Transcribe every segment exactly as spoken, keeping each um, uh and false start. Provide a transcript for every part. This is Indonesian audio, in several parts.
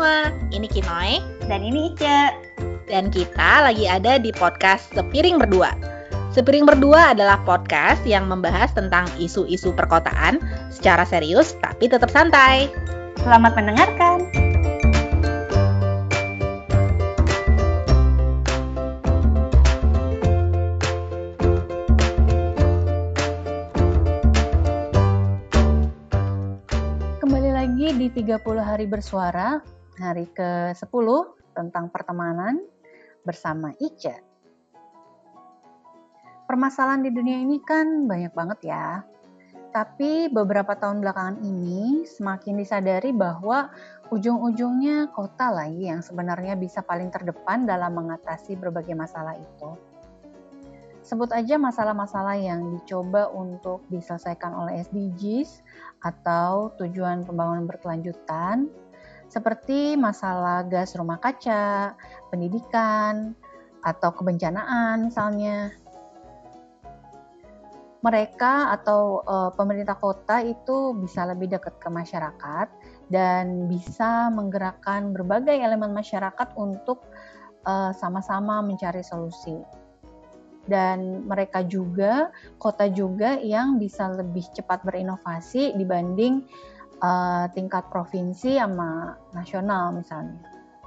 semua, ini Kinoy dan ini Ica. Dan kita lagi ada di podcast Sepiring Berdua. Sepiring Berdua adalah podcast yang membahas tentang isu-isu perkotaan secara serius tapi tetap santai. Selamat mendengarkan. Kembali lagi di tiga puluh hari bersuara, hari ke sepuluh tentang pertemanan bersama Ica. Permasalahan di dunia ini kan banyak banget ya. Tapi beberapa tahun belakangan ini semakin disadari bahwa ujung-ujungnya kota lagi yang sebenarnya bisa paling terdepan dalam mengatasi berbagai masalah itu. Sebut aja masalah-masalah yang dicoba untuk diselesaikan oleh S D Gs atau tujuan pembangunan berkelanjutan, seperti masalah gas rumah kaca, pendidikan, atau kebencanaan misalnya. Mereka atau uh, pemerintah kota itu bisa lebih dekat ke masyarakat dan bisa menggerakkan berbagai elemen masyarakat untuk uh, sama-sama mencari solusi. Dan mereka juga, kota juga yang bisa lebih cepat berinovasi dibanding uh, tingkat provinsi sama nasional misalnya.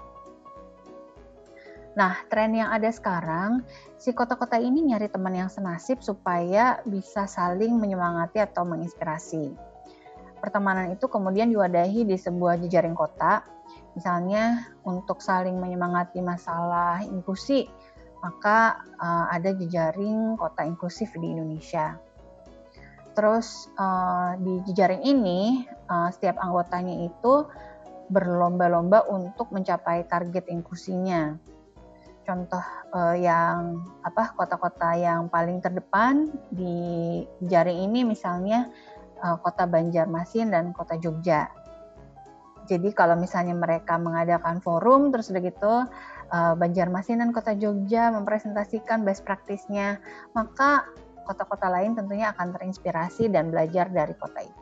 Nah, tren yang ada sekarang, si kota-kota ini nyari teman yang senasib supaya bisa saling menyemangati atau menginspirasi. Pertemanan itu kemudian diwadahi di sebuah jejaring kota, misalnya untuk saling menyemangati masalah inklusi, maka uh, ada jejaring kota inklusif di Indonesia. Terus uh, di jejaring ini, uh, setiap anggotanya itu berlomba-lomba untuk mencapai target inklusinya. Contoh uh, yang apa kota-kota yang paling terdepan di jejaring ini misalnya uh, kota Banjarmasin dan kota Jogja. Jadi kalau misalnya mereka mengadakan forum terus udah gitu uh, Banjarmasin dan kota Jogja mempresentasikan best practice-nya, maka kota-kota lain tentunya akan terinspirasi dan belajar dari kota itu.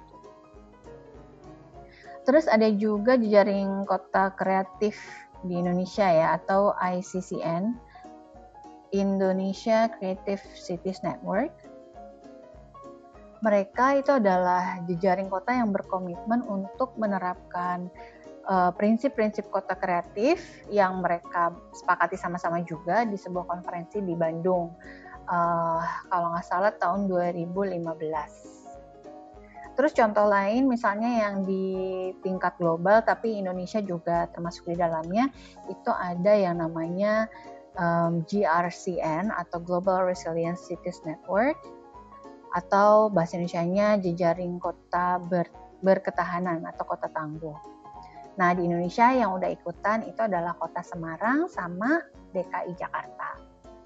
Terus ada juga jejaring kota kreatif di Indonesia ya, atau I C C N, Indonesia Creative Cities Network. Mereka itu adalah jejaring kota yang berkomitmen untuk menerapkan uh, prinsip-prinsip kota kreatif yang mereka sepakati sama-sama juga di sebuah konferensi di Bandung, uh, kalau nggak salah tahun dua ribu lima belas. Terus contoh lain misalnya yang di tingkat global tapi Indonesia juga termasuk di dalamnya, itu ada yang namanya um, G R C N atau Global Resilient Cities Network, atau bahasa Indonesianya jejaring kota ber, berketahanan atau kota tangguh. Nah di Indonesia yang udah ikutan itu adalah kota Semarang sama D K I Jakarta.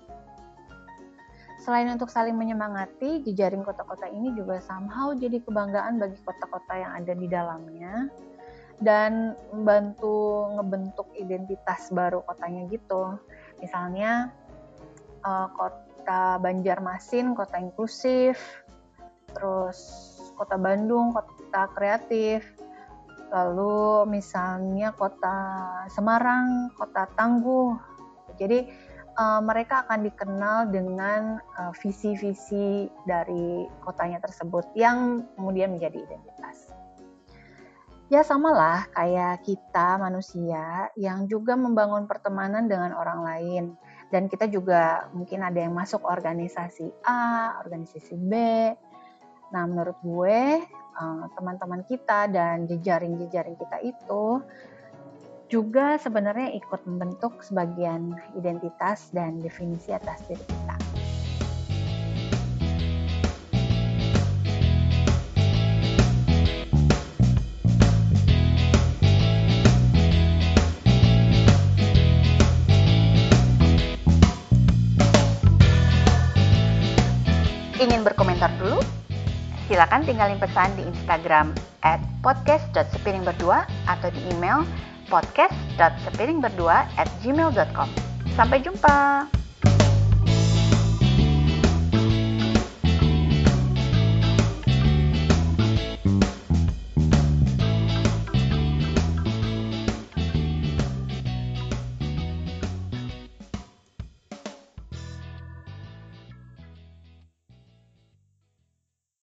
Selain untuk saling menyemangati, jejaring kota-kota ini juga somehow jadi kebanggaan bagi kota-kota yang ada di dalamnya dan membantu ngebentuk identitas baru kotanya gitu. Misalnya uh, kota Banjarmasin, kota inklusif, terus kota Bandung, kota kreatif, lalu misalnya kota Semarang, kota tangguh. Jadi Uh, mereka akan dikenal dengan uh, visi-visi dari kotanya tersebut yang kemudian menjadi identitas. Ya samalah kayak kita manusia yang juga membangun pertemanan dengan orang lain. Dan kita juga mungkin ada yang masuk organisasi A, organisasi B. Nah menurut gue uh, teman-teman kita dan jejaring-jejaring kita itu juga sebenarnya ikut membentuk sebagian identitas dan definisi atas diri kita. Ingin berkomentar dulu? Silakan tinggalin pesan di Instagram at podcast dot sepiring berdua atau di email podcast dot sepiring berdua at gmail dot com. Sampai jumpa!